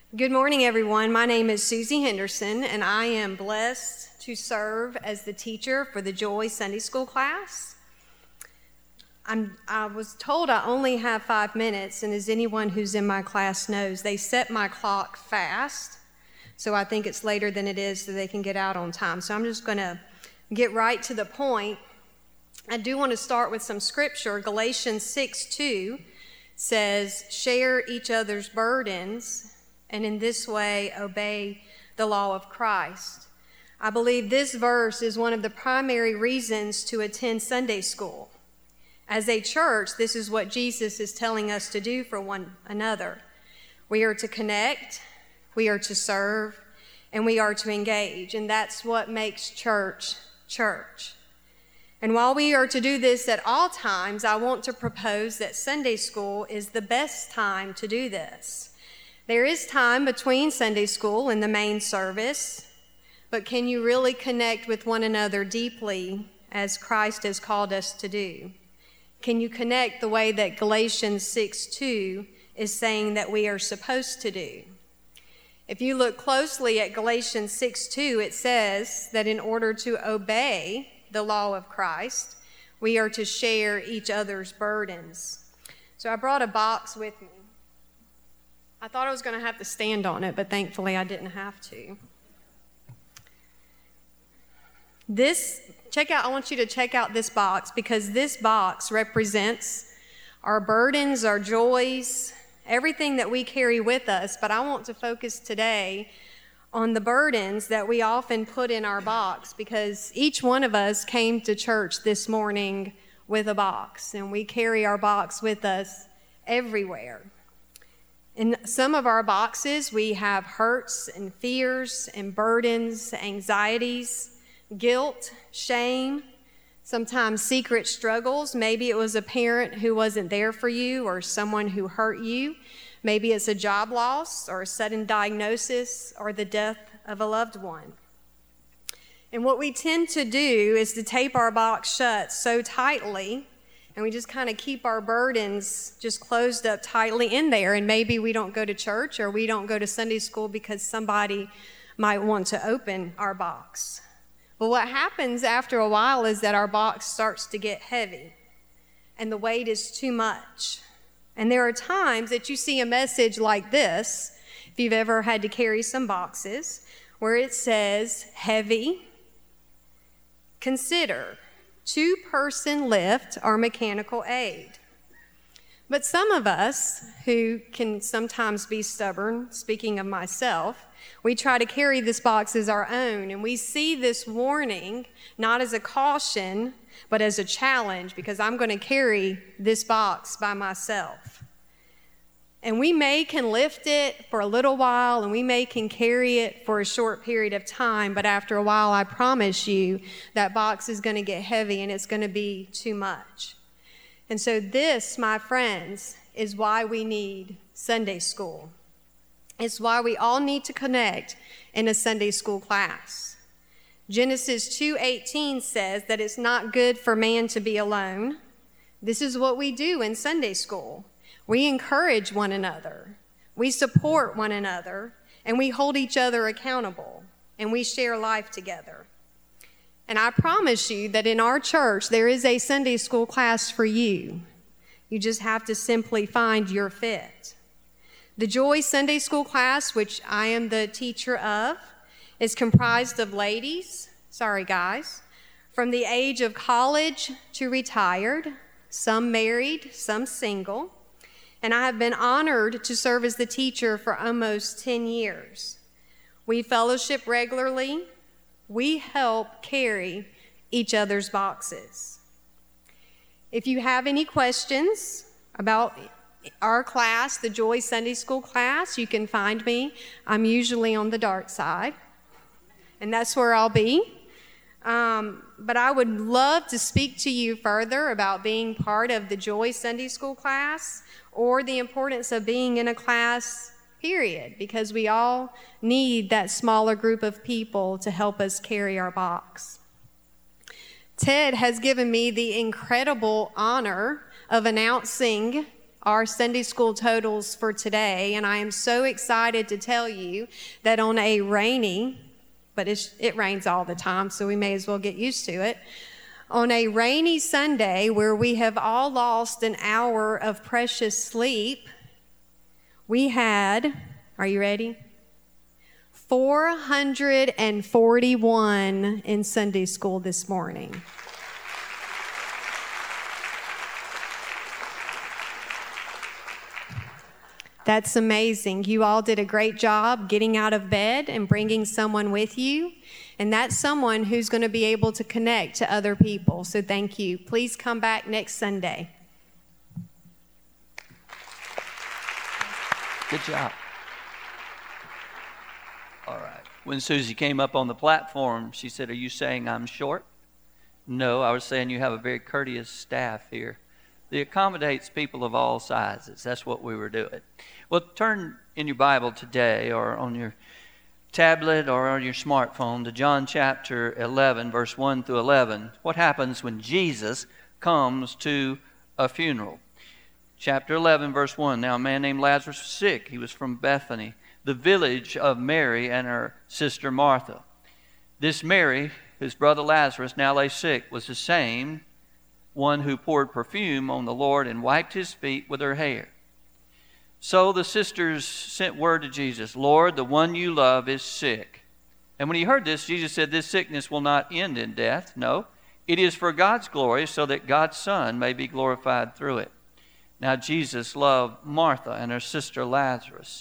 Good morning, everyone. My name is Susie Henderson, and I am blessed to serve as the teacher for the Joy Sunday School class. I was told I only have 5 minutes, and as anyone who's in my class knows, they set my clock fast, so I think it's later than it is so they can get out on time. So I'm just going to get right to the point. I do want to start with some scripture. Galatians 6:2 says, "Share each other's burdens, and in this way obey the law of Christ." I believe this verse is one of the primary reasons to attend Sunday school. As a church, this is what Jesus is telling us to do for one another. We are to connect, we are to serve, and we are to engage, and that's what makes church church. And while we are to do this at all times, I want to propose that Sunday school is the best time to do this. There is time between Sunday school and the main service, but can you really connect with one another deeply as Christ has called us to do? Can you connect the way that Galatians 6:2 is saying that we are supposed to do? If you look closely at Galatians 6:2, it says that in order to obey the law of Christ, we are to share each other's burdens. So I brought a box with me. I thought I was going to have to stand on it, but thankfully I didn't have to. I want you to check out this box, because this box represents our burdens, our joys, everything that we carry with us. But I want to focus today on the burdens that we often put in our box, because each one of us came to church this morning with a box, and we carry our box with us everywhere. In some of our boxes, we have hurts and fears and burdens, anxieties, guilt, shame, sometimes secret struggles. Maybe it was a parent who wasn't there for you or someone who hurt you. Maybe it's a job loss or a sudden diagnosis or the death of a loved one. And what we tend to do is to tape our box shut so tightly, and we just kind of keep our burdens just closed up tightly in there. And maybe we don't go to church or we don't go to Sunday school because somebody might want to open our box. But what happens after a while is that our box starts to get heavy and the weight is too much. And there are times that you see a message like this, if you've ever had to carry some boxes, where it says, "Heavy, consider 2-person lift or mechanical aid." But some of us who can sometimes be stubborn, speaking of myself, we try to carry this box as our own, and we see this warning not as a caution, but as a challenge, because I'm going to carry this box by myself. And we can lift it for a little while, and we can carry it for a short period of time, but after a while, I promise you, that box is going to get heavy and it's going to be too much. And so this, my friends, is why we need Sunday school. It's why we all need to connect in a Sunday school class. Genesis 2:18 says that it's not good for man to be alone. This is what we do in Sunday school. We encourage one another, we support one another, and we hold each other accountable, and we share life together. And I promise you that in our church, there is a Sunday school class for you. You just have to simply find your fit. The Joy Sunday School class, which I am the teacher of, is comprised of ladies, guys, from the age of college to retired, some married, some single. And I have been honored to serve as the teacher for almost 10 years. We fellowship regularly. We help carry each other's boxes. If you have any questions about our class, the Joy Sunday School class, you can find me. I'm usually on the dark side, and that's where I'll be. But I would love to speak to you further about being part of the Joy Sunday School class, or the importance of being in a class, period, because we all need that smaller group of people to help us carry our box. Ted has given me the incredible honor of announcing our Sunday school totals for today, and I am so excited to tell you that on a rainy, but it rains all the time, so we may as well get used to it. On a rainy Sunday where we have all lost an hour of precious sleep, we had, are you ready? 441 in Sunday school this morning. That's amazing. You all did a great job getting out of bed and bringing someone with you. And that's someone who's going to be able to connect to other people. So thank you. Please come back next Sunday. Good job. All right. When Susie came up on the platform, she said, "Are you saying I'm short?" No, I was saying you have a very courteous staff here that accommodates people of all sizes. That's what we were doing. Well, turn in your Bible today or on your tablet or on your smartphone to John chapter 11, verse 1 through 11. What happens when Jesus comes to a funeral? Chapter 11, verse 1. Now a man named Lazarus was sick. He was from Bethany, the village of Mary and her sister Martha. This Mary, whose brother Lazarus now lay sick, was the same one who poured perfume on the Lord and wiped his feet with her hair. So the sisters sent word to Jesus, "Lord, the one you love is sick." And when he heard this, Jesus said, "This sickness will not end in death. No, it is for God's glory, so that God's Son may be glorified through it." Now Jesus loved Martha and her sister Lazarus.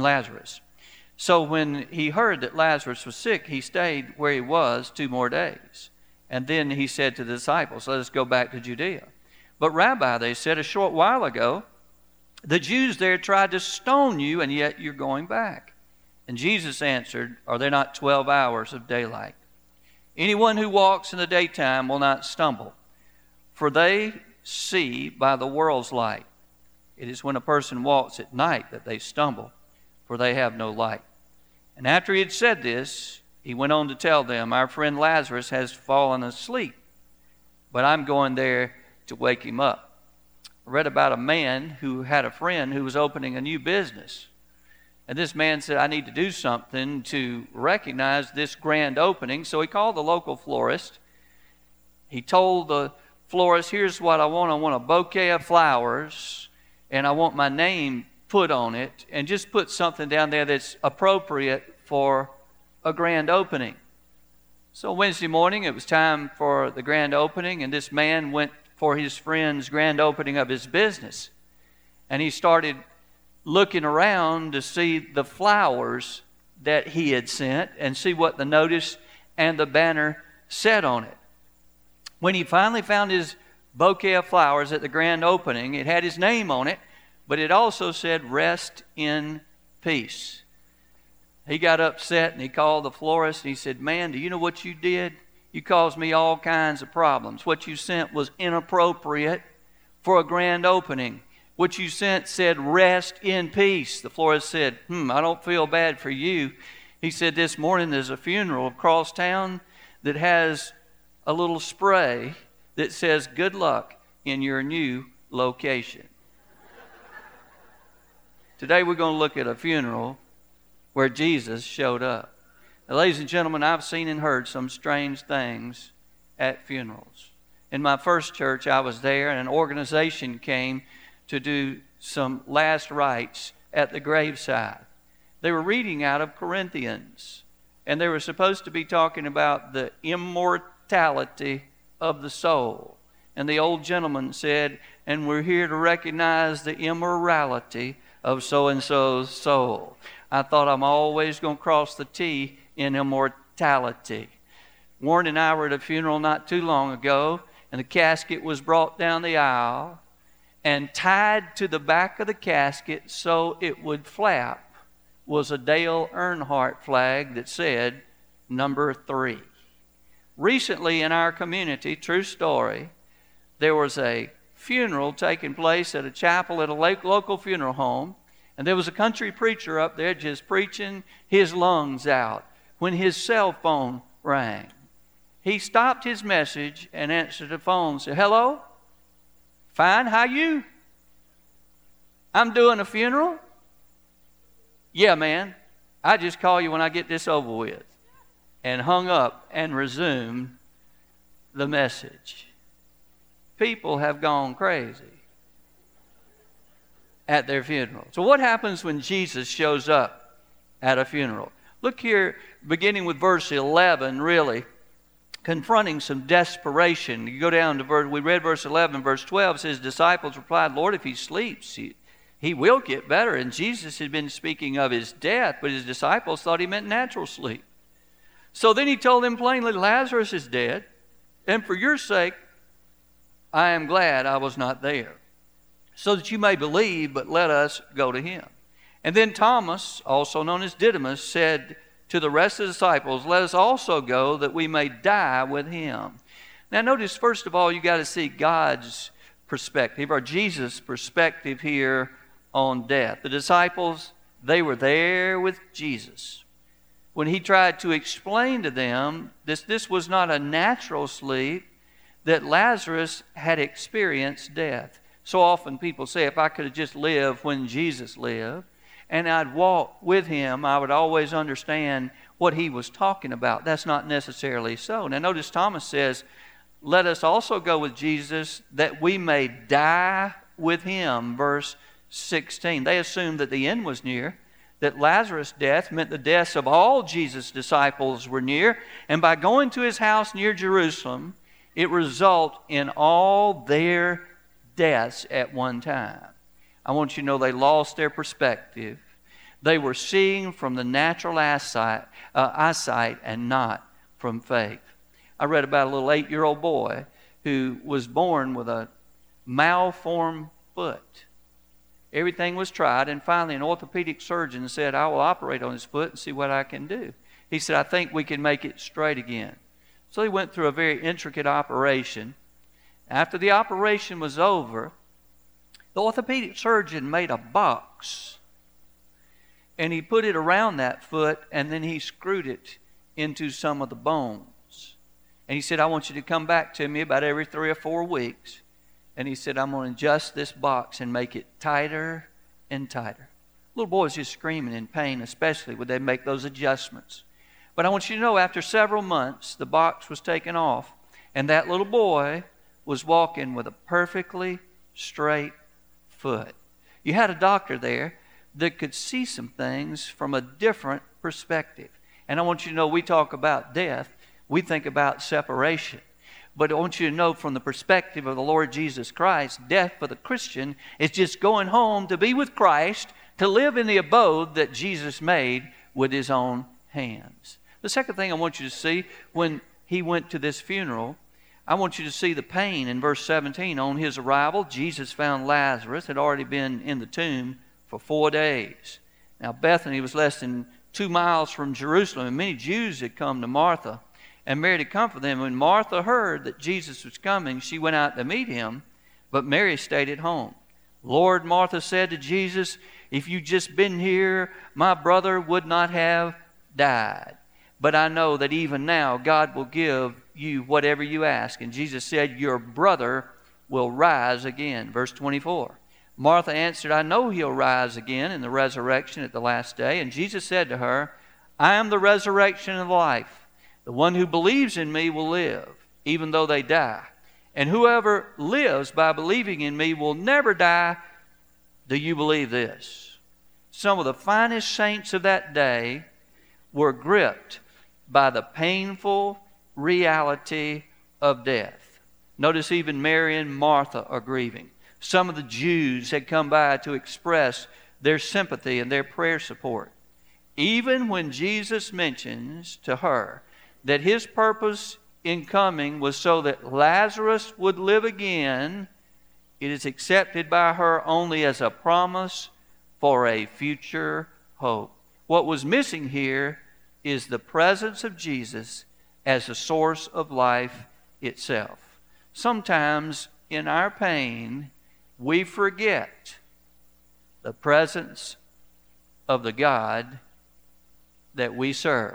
So when he heard that Lazarus was sick, he stayed where he was 2 more days. And then he said to the disciples, "Let us go back to Judea." "But Rabbi," they said, "a short while ago, the Jews there tried to stone you, and yet you're going back." And Jesus answered, "Are there not 12 hours of daylight? Anyone who walks in the daytime will not stumble, for they see by the world's light. It is when a person walks at night that they stumble, for they have no light." And after he had said this, he went on to tell them, "Our friend Lazarus has fallen asleep, but I'm going there to wake him up." I read about a man who had a friend who was opening a new business. And this man said, "I need to do something to recognize this grand opening." So he called the local florist. He told the florist, "Here's what I want. I want a bouquet of flowers, and I want my name put on it, and just put something down there that's appropriate for a grand opening." So Wednesday morning, it was time for the grand opening, and this man went for his friend's grand opening of his business. And he started looking around to see the flowers that he had sent and see what the notice and the banner said on it. When he finally found his bouquet of flowers at the grand opening, it had his name on it, but it also said, "Rest in peace." He got upset and he called the florist and he said, "Man, do you know what you did? You caused me all kinds of problems. What you sent was inappropriate for a grand opening. What you sent said, 'Rest in peace.'" The florist said, "I don't feel bad for you." He said, "This morning there's a funeral across town that has a little spray that says, 'Good luck in your new location.'" Today we're going to look at a funeral where Jesus showed up. Now, ladies and gentlemen, I've seen and heard some strange things at funerals. In my first church, I was there, and an organization came to do some last rites at the graveside. They were reading out of Corinthians, and they were supposed to be talking about the immortality of the soul. And the old gentleman said, "And we're here to recognize the immorality of so-and-so's soul." I thought, I'm always going to cross the T in immortality. Warren and I were at a funeral not too long ago, and the casket was brought down the aisle, and tied to the back of the casket so it would flap was a Dale Earnhardt flag that said number 3. Recently in our community, true story, there was a funeral taking place at a chapel at a local funeral home, and there was a country preacher up there just preaching his lungs out when his cell phone rang. He stopped his message and answered the phone and said, "Hello? Fine, how you?" I'm doing a funeral? Yeah, man. I just call you when I get this over with. And hung up and resumed the message. People have gone crazy at their funeral. So what happens when Jesus shows up at a funeral? Look here, beginning with verse 11, really, confronting some desperation. You go down to we read verse 11, verse 12, says, disciples replied, Lord, if he sleeps, he will get better. And Jesus had been speaking of his death, but his disciples thought he meant natural sleep. So then he told them plainly, Lazarus is dead, and for your sake, I am glad I was not there, so that you may believe, but let us go to him. And then Thomas, also known as Didymus, said to the rest of the disciples, let us also go that we may die with him. Now notice, first of all, you got to see God's perspective, or Jesus' perspective here on death. The disciples, they were there with Jesus. When he tried to explain to them this was not a natural sleep, that Lazarus had experienced death. So often people say, if I could have just lived when Jesus lived, and I'd walk with him, I would always understand what he was talking about. That's not necessarily so. Now notice Thomas says, let us also go with Jesus that we may die with him, verse 16. They assumed that the end was near, that Lazarus' death meant the deaths of all Jesus' disciples were near, and by going to his house near Jerusalem, it resulted in all their deaths at one time. I want you to know they lost their perspective. They were seeing from the natural eyesight and not from faith. I read about a little 8-year-old boy who was born with a malformed foot. Everything was tried, and finally an orthopedic surgeon said, I will operate on his foot and see what I can do. He said, I think we can make it straight again. So he went through a very intricate operation. After the operation was over, the orthopedic surgeon made a box, and he put it around that foot, and then he screwed it into some of the bones. And he said, I want you to come back to me about every 3 or 4 weeks. And he said, I'm going to adjust this box and make it tighter and tighter. Little boy was just screaming in pain, especially when they make those adjustments. But I want you to know, after several months, the box was taken off, and that little boy was walking with a perfectly straight foot. You had a doctor there that could see some things from a different perspective. And I want you to know, we talk about death, we think about separation. But I want you to know, from the perspective of the Lord Jesus Christ, death for the Christian is just going home to be with Christ, to live in the abode that Jesus made with his own hands. The second thing I want you to see, when he went to this funeral, I want you to see the pain in verse 17. On his arrival, Jesus found Lazarus had already been in the tomb for 4 days. Now Bethany was less than 2 miles from Jerusalem, and many Jews had come to Martha and Mary to comfort them. When Martha heard that Jesus was coming, she went out to meet him, but Mary stayed at home. Lord, Martha said to Jesus, if you'd just been here, my brother would not have died. But I know that even now God will give you whatever you ask. And Jesus said, your brother will rise again. Verse 24. Martha answered, I know he'll rise again in the resurrection at the last day. And Jesus said to her, I am the resurrection and life. The one who believes in me will live, even though they die. And whoever lives by believing in me will never die. Do you believe this? Some of the finest saints of that day were gripped by the painful reality of death. Notice even Mary and Martha are grieving. Some of the Jews had come by to express their sympathy and their prayer support. Even when Jesus mentions to her that his purpose in coming was so that Lazarus would live again, it is accepted by her only as a promise for a future hope. What was missing here is the presence of Jesus as the source of life itself. Sometimes in our pain, we forget the presence of the God that we serve.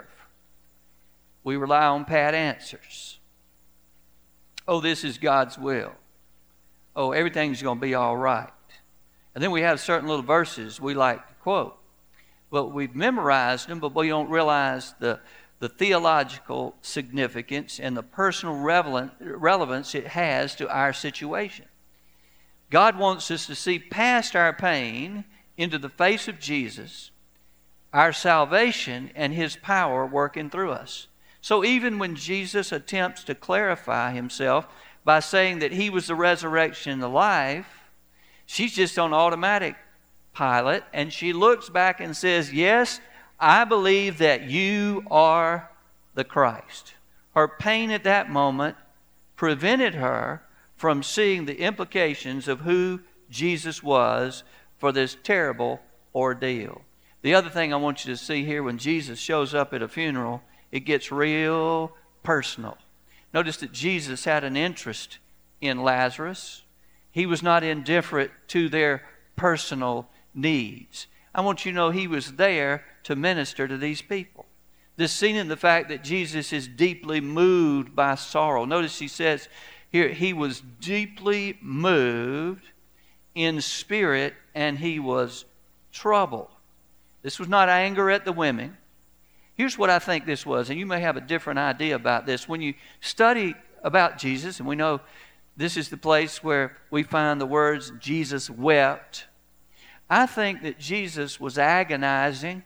We rely on pat answers. Oh, this is God's will. Oh, everything's going to be all right. And then we have certain little verses we like to quote. But we've memorized them, but we don't realize the theological significance and the personal relevance it has to our situation. God wants us to see past our pain into the face of Jesus, our salvation, and His power working through us. So even when Jesus attempts to clarify Himself by saying that He was the resurrection and the life, she's just on automatic pilot, and she looks back and says, yes, I believe that you are the Christ. Her pain at that moment prevented her from seeing the implications of who Jesus was for this terrible ordeal. The other thing I want you to see here, when Jesus shows up at a funeral, it gets real personal. Notice that Jesus had an interest in Lazarus. He was not indifferent to their personal needs. I want you to know He was there to minister to these people. This seen in the fact that Jesus is deeply moved by sorrow. Notice He says here, He was deeply moved in spirit and He was troubled. This was not anger at the women. Here's what I think this was, and you may have a different idea about this. When you study about Jesus, and we know this is the place where we find the words, Jesus wept. I think that Jesus was agonizing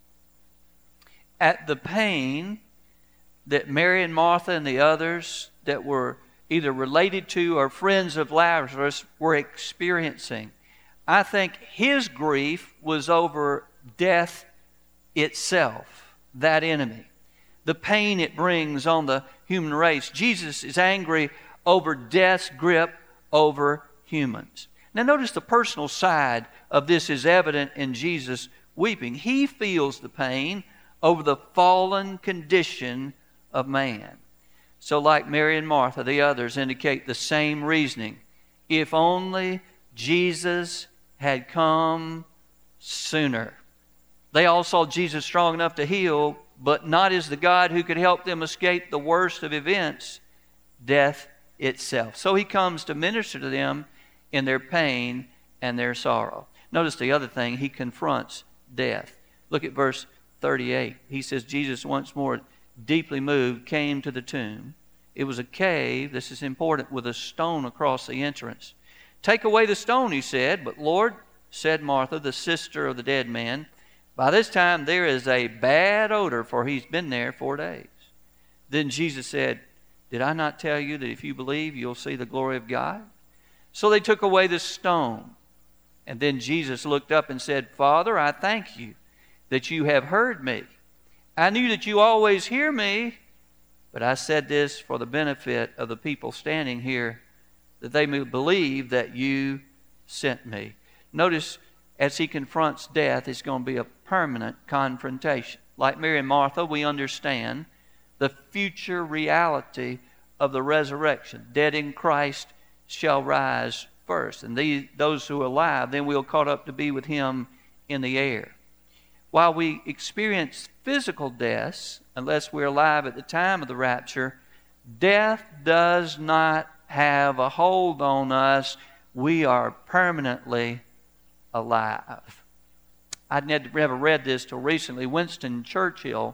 at the pain that Mary and Martha and the others that were either related to or friends of Lazarus were experiencing. I think his grief was over death itself, that enemy, the pain it brings on the human race. Jesus is angry over death's grip over humans. Now notice the personal side of this is evident in Jesus weeping. He feels the pain over the fallen condition of man. So like Mary and Martha, the others indicate the same reasoning. If only Jesus had come sooner. They all saw Jesus strong enough to heal, but not as the God who could help them escape the worst of events, death itself. So He comes to minister to them in their pain and their sorrow. Notice the other thing, He confronts death. Look at verse 38. He says, Jesus, once more deeply moved, came to the tomb. It was a cave, this is important, with a stone across the entrance. Take away the stone, He said. But Lord, said Martha, the sister of the dead man, by this time there is a bad odor, for he's been there 4 days. Then Jesus said, did I not tell you that if you believe, you'll see the glory of God? So they took away the stone. And then Jesus looked up and said, Father, I thank you that you have heard me. I knew that you always hear me, but I said this for the benefit of the people standing here, that they may believe that you sent me. Notice, as He confronts death, it's going to be a permanent confrontation. Like Mary and Martha, we understand the future reality of the resurrection. Dead in Christ shall rise first, and those who are alive, then we'll caught up to be with Him in the air. While we experience physical deaths, unless we're alive at the time of the rapture, death does not have a hold on us. We are permanently alive. I'd never read this till recently. Winston Churchill,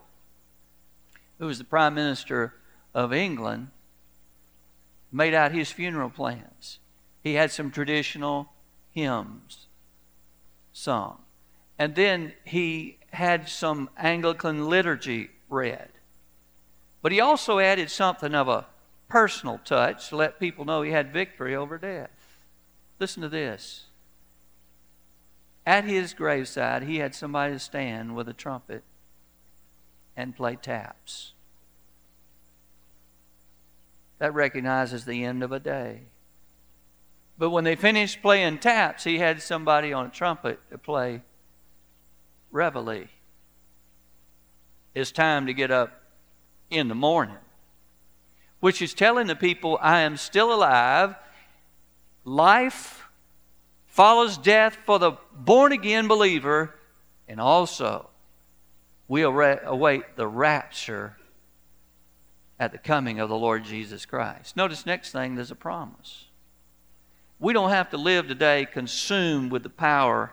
who was the Prime Minister of England, made out his funeral plans. He had some traditional hymns sung. And then he had some Anglican liturgy read. But he also added something of a personal touch to let people know he had victory over death. Listen to this. At his graveside, he had somebody stand with a trumpet and play taps. That recognizes the end of a day. But when they finished playing taps, he had somebody on a trumpet to play reveille. It's time to get up in the morning, which is telling the people, I am still alive. Life follows death for the born-again believer, and also we'll await the rapture at the coming of the Lord Jesus Christ. Notice next thing, there's a promise. we don't have to live today consumed with the power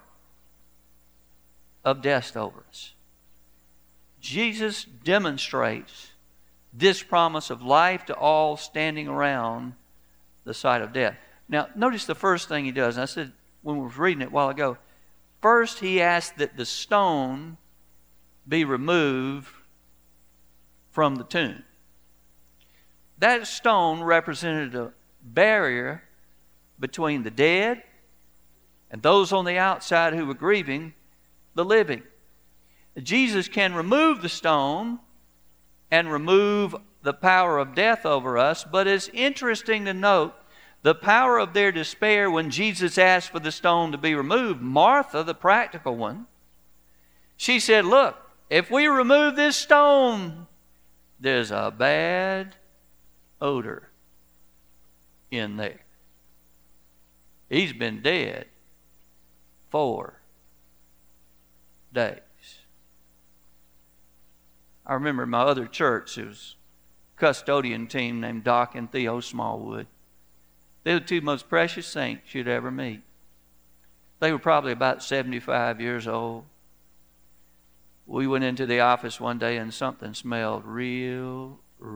of death over us. Jesus demonstrates this promise of life to all standing around the side of death. Now, notice the first thing he does. And I said when we were reading it a while ago, first he asked that the stone be removed from the tomb. That stone represented a barrier between the dead and those on the outside who were grieving the living. Jesus can remove the stone and remove the power of death over us, but it's interesting to note the power of their despair when Jesus asked for the stone to be removed. Martha, the practical one, she said, look, if we remove this stone, there's a bad odor in there. He's been dead 4 days. I remember my other church, there was a custodian team named Doc and Theo Smallwood. They were the 2 most precious saints you'd ever meet. They were probably about 75 years old. We went into the office one day and something smelled real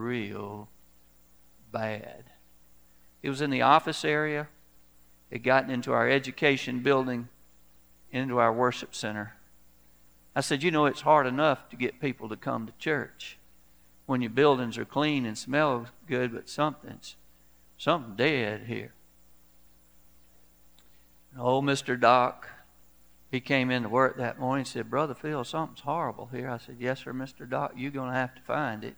bad. It was in the office area. It had gotten into our education building, into our worship center. I said, you know, it's hard enough to get people to come to church when your buildings are clean and smell good, but something's dead here. And old Mr. Doc, he came into work that morning and said, Brother Phil, something's horrible here. I said, yes, sir, Mr. Doc, you're going to have to find it.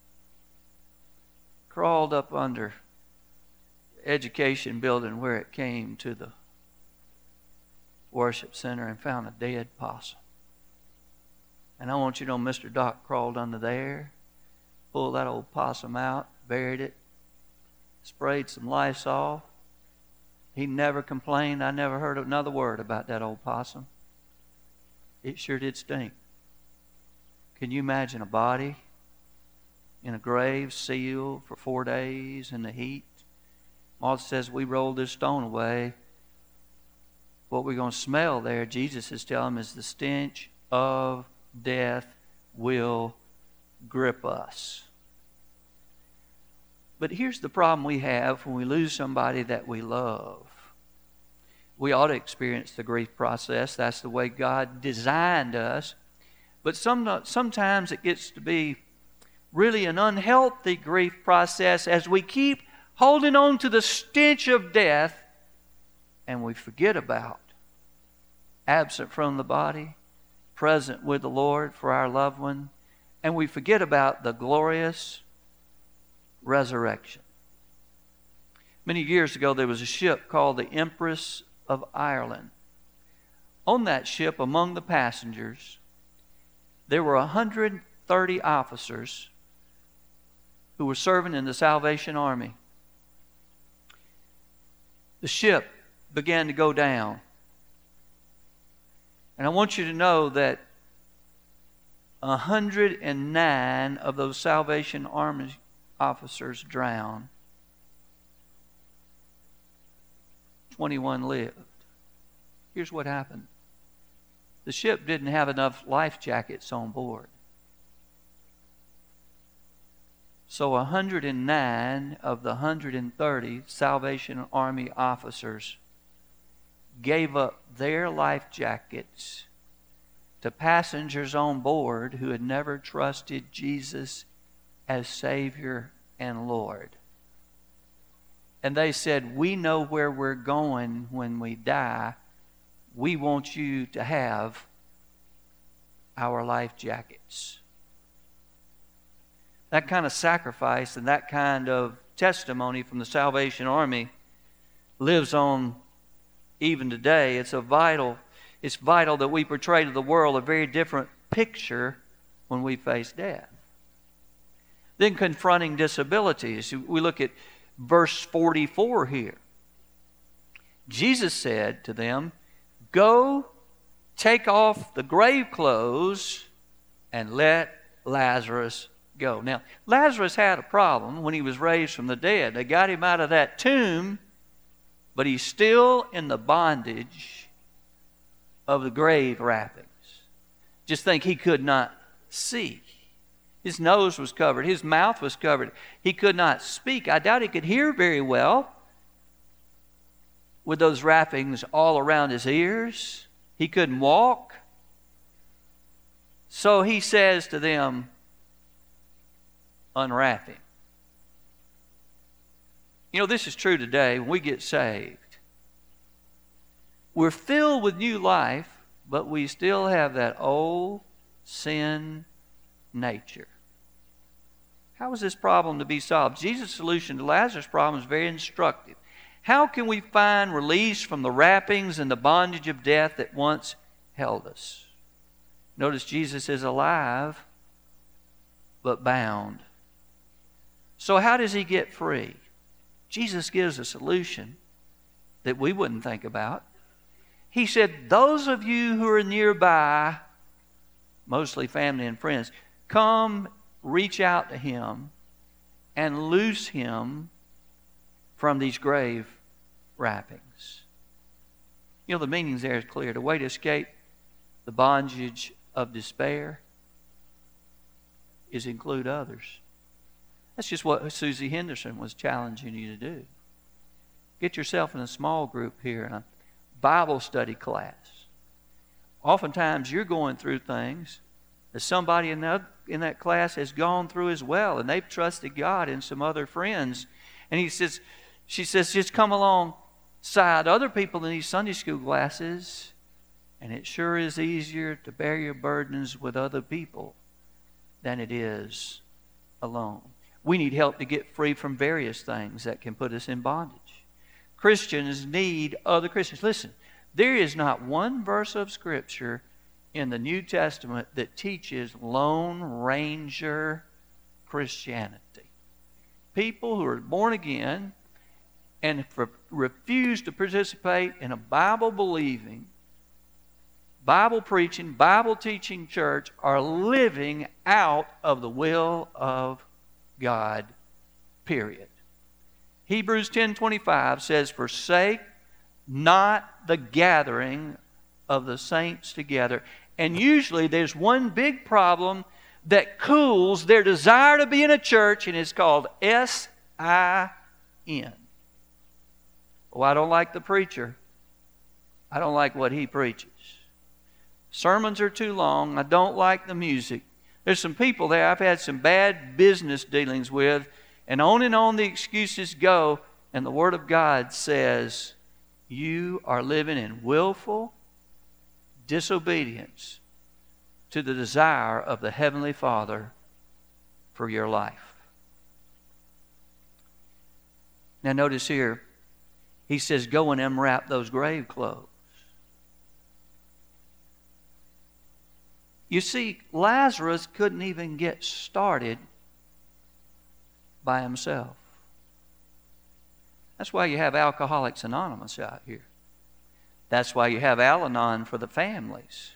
Crawled up under the education building where it came to the worship center and found a dead possum. And I want you to know Mr. Doc crawled under there, pulled that old possum out, buried it, sprayed some Lysol. He never complained. I never heard another word about that old possum. It sure did stink. Can you imagine a body in a grave sealed for 4 days in the heat? Martha says, we rolled this stone away. What we're going to smell there, Jesus is telling them, is the stench of death will grip us. But here's the problem we have when we lose somebody that we love. We ought to experience the grief process. That's the way God designed us. But sometimes it gets to be really an unhealthy grief process as we keep holding on to the stench of death and we forget about absent from the body, present with the Lord for our loved one, and we forget about the glorious resurrection. Many years ago, there was a ship called the Empress of Ireland. On that ship, among the passengers, there were 130 officers who were serving in the Salvation Army. The ship began to go down. And I want you to know that 109 of those Salvation Army officers drowned. 21 lived. Here's what happened. The ship didn't have enough life jackets on board. So 109 of the 130 Salvation Army officers gave up their life jackets to passengers on board who had never trusted Jesus as Savior and Lord. And they said, we know where we're going when we die. We want you to have our life jackets. That kind of sacrifice and that kind of testimony from the Salvation Army lives on even today. It's vital that we portray to the world a very different picture when we face death. Then confronting disabilities. We look at verse 44 here. Jesus said to them, go take off the grave clothes and let Lazarus go. Now, Lazarus had a problem when he was raised from the dead. They got him out of that tomb, but he's still in the bondage of the grave wrappings. Just think, he could not see. His nose was covered. His mouth was covered. He could not speak. I doubt he could hear very well with those wrappings all around his ears. He couldn't walk. So he says to them, unwrap him. You know, this is true today. When we get saved, we're filled with new life, but we still have that old sin nature. How is this problem to be solved? Jesus' solution to Lazarus' problem is very instructive. How can we find release from the wrappings and the bondage of death that once held us? Notice Jesus is alive, but bound. So how does he get free? Jesus gives a solution that we wouldn't think about. He said, those of you who are nearby, mostly family and friends, come reach out to him and loose him from these grave wrappings. You know, the meaning there is clear. The way to escape the bondage of despair is include others. That's just what Susie Henderson was challenging you to do. Get yourself in a small group here in a Bible study class. Oftentimes you're going through things that somebody in that class has gone through as well, and they've trusted God in some other friends. And she says, just come alongside other people in these Sunday school classes, and it sure is easier to bear your burdens with other people than it is alone. We need help to get free from various things that can put us in bondage. Christians need other Christians. Listen, there is not one verse of Scripture in the New Testament that teaches Lone Ranger Christianity. People who are born again and refuse to participate in a Bible-believing, Bible-preaching, Bible-teaching church are living out of the will of God, period. Hebrews 10:25 says, forsake not the gathering of the saints together. And usually there's one big problem that cools their desire to be in a church, and it's called S-I-N. Oh, I don't like the preacher. I don't like what he preaches. Sermons are too long. I don't like the music. There's some people there I've had some bad business dealings with, and on the excuses go, and the Word of God says, you are living in willful disobedience to the desire of the Heavenly Father for your life. Now notice here, he says, go and unwrap those grave clothes. You see, Lazarus couldn't even get started by himself. That's why you have Alcoholics Anonymous out here. That's why you have Al-Anon for the families.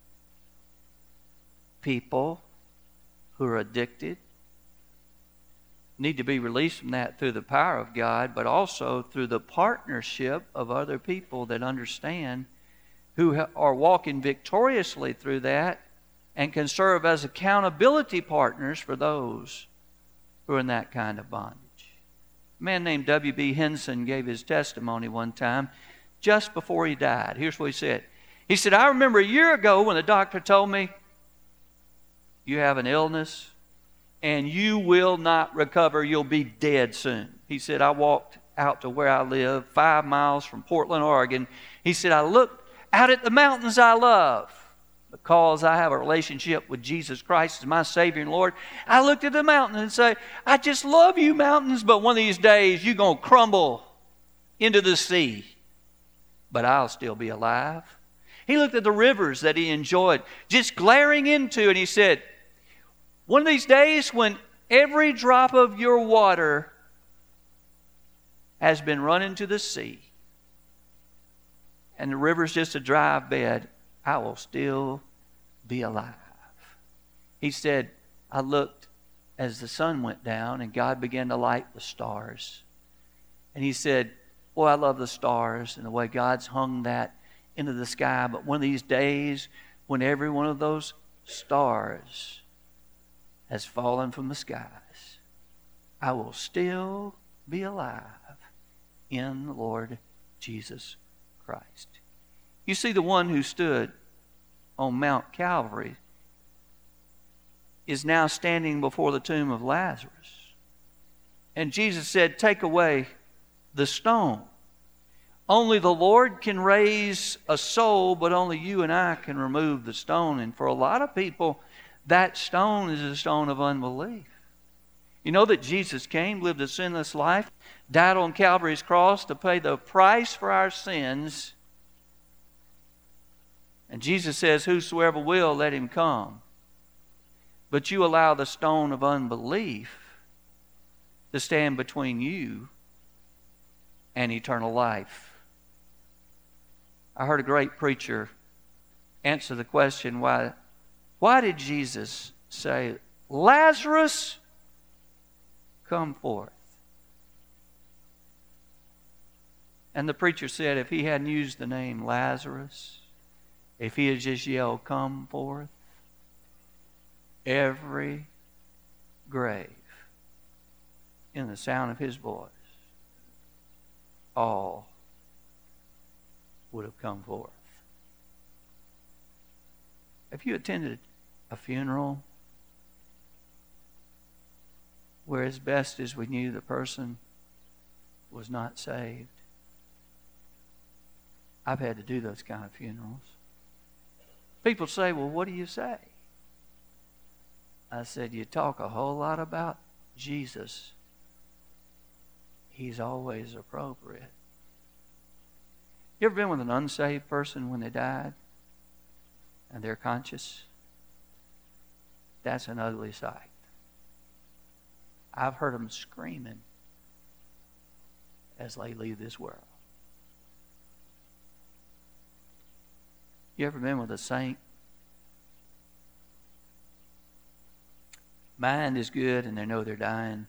People who are addicted need to be released from that through the power of God, but also through the partnership of other people that understand, who are walking victoriously through that and can serve as accountability partners for those who are in that kind of bondage. A man named W.B. Henson gave his testimony one time just before he died. Here's what he said. He said, I remember a year ago when the doctor told me, you have an illness and you will not recover. You'll be dead soon. He said, I walked out to where I live, 5 miles from Portland, Oregon. He said, I looked out at the mountains I love. Because I have a relationship with Jesus Christ as my Savior and Lord, I looked at the mountain and say, I just love you mountains, but one of these days you're going to crumble into the sea. But I'll still be alive. He looked at the rivers that he enjoyed, just glaring into, and he said, one of these days when every drop of your water has been run into the sea, and the river's just a dry bed, I will still be alive. He said, I looked as the sun went down and God began to light the stars. And he said, Boy, I love the stars and the way God's hung that into the sky. But one of these days, when every one of those stars has fallen from the skies, I will still be alive in the Lord Jesus Christ. You see, the one who stood on Mount Calvary is now standing before the tomb of Lazarus. And Jesus said, take away the stone. Only the Lord can raise a soul, but only you and I can remove the stone. And for a lot of people, that stone is a stone of unbelief. You know that Jesus came, lived a sinless life, died on Calvary's cross to pay the price for our sins. And Jesus says, whosoever will, let him come. But you allow the stone of unbelief to stand between you and eternal life. I heard a great preacher answer the question, why did Jesus say, Lazarus, come forth? And the preacher said, if he hadn't used the name Lazarus, if he had just yelled, come forth, every grave in the sound of his voice, all would have come forth. Have you attended a funeral where, as best as we knew, the person was not saved? I've had to do those kind of funerals. People say, well, what do you say? I said, you talk a whole lot about Jesus. He's always appropriate. You ever been with an unsaved person when they died and they're conscious? That's an ugly sight. I've heard them screaming as they leave this world. You ever been with a saint? Mind is good and they know they're dying.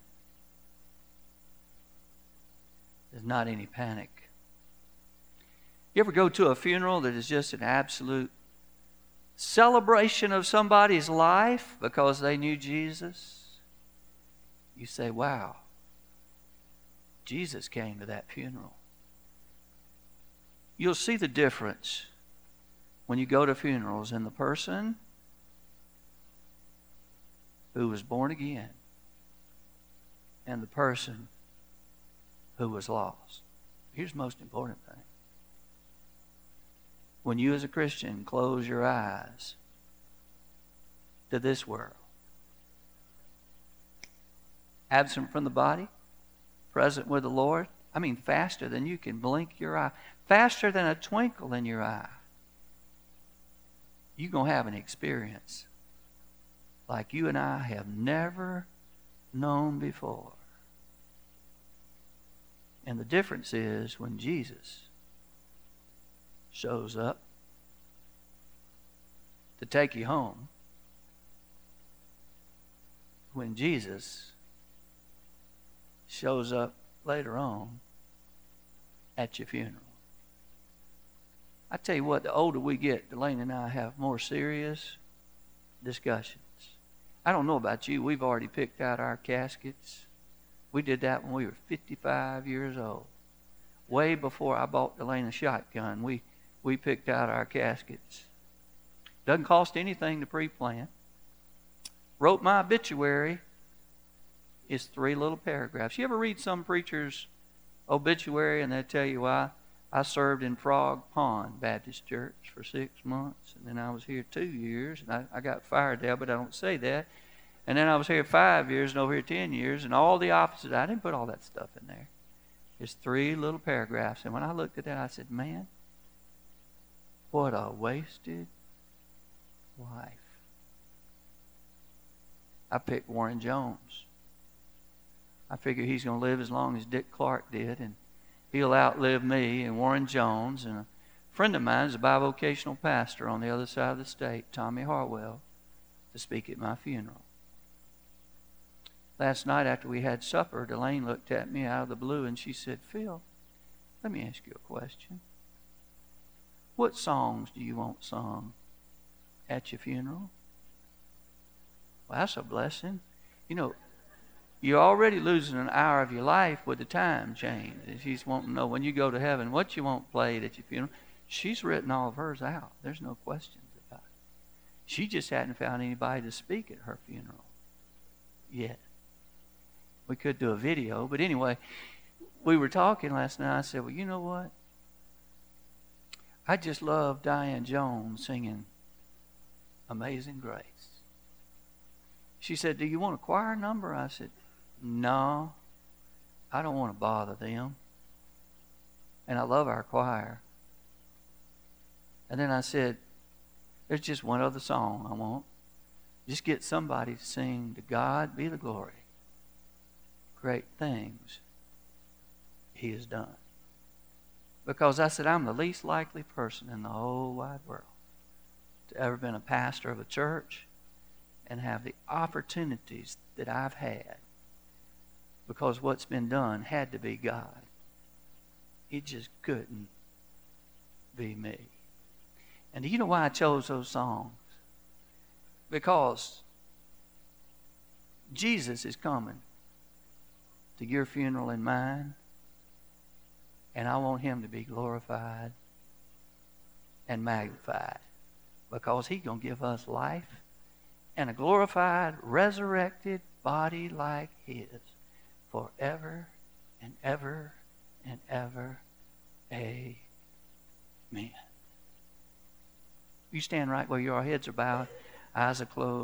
There's not any panic. You ever go to a funeral that is just an absolute celebration of somebody's life because they knew Jesus? You say, wow, Jesus came to that funeral. You'll see the difference when you go to funerals in the person who was born again and the person who was lost. Here's the most important thing. When you as a Christian close your eyes to this world, absent from the body, present with the Lord, I mean faster than you can blink your eye, faster than a twinkle in your eye, you're going to have an experience like you and I have never known before. And the difference is when Jesus shows up to take you home, when Jesus shows up later on at your funeral. I tell you what, the older we get, Delaney and I have more serious discussions. I don't know about you, we've already picked out our caskets. We did that when we were 55 years old. Way before I bought Delaney a shotgun, we picked out our caskets. Doesn't cost anything to pre-plan. Wrote my obituary. It's 3 little paragraphs. You ever read some preacher's obituary and they tell you why? I served in Frog Pond Baptist Church for 6 months, and then I was here 2 years, and I got fired there, but I don't say that. And then I was here 5 years and over here 10 years, and all the opposite. I didn't put all that stuff in there. It's 3 little paragraphs. And when I looked at that, I said, man, what a wasted life. I picked Warren Jones. I figure he's going to live as long as Dick Clark did, and he'll outlive me and Warren Jones. And a friend of mine is a bivocational pastor on the other side of the state, Tommy Harwell, to speak at my funeral. Last night after we had supper, Delane looked at me out of the blue and she said, Phil, Let me ask you a question. What songs do you want sung at your funeral? Well, that's a blessing. You know, you're already losing an hour of your life with the time change. And she's wanting to know when you go to heaven, what you want played at your funeral. She's written all of hers out. There's no questions about it. She just hadn't found anybody to speak at her funeral yet. We could do a video, but anyway, we were talking last night. I said, well, you know what? I just love Diane Jones singing Amazing Grace. She said, do you want a choir number? I said, no, I don't want to bother them. And I love our choir. And then I said, there's just one other song I want. Just get somebody to sing, to God be the glory. Great things He has done. Because I said, I'm the least likely person in the whole wide world to ever been a pastor of a church and have the opportunities that I've had, because what's been done had to be God. It just couldn't be me. And do you know why I chose those songs? Because Jesus is coming to your funeral and mine, and I want Him to be glorified and magnified, because He's going to give us life and a glorified, resurrected body like His forever and ever and ever. Amen. You stand right where your heads are bowed, eyes are closed.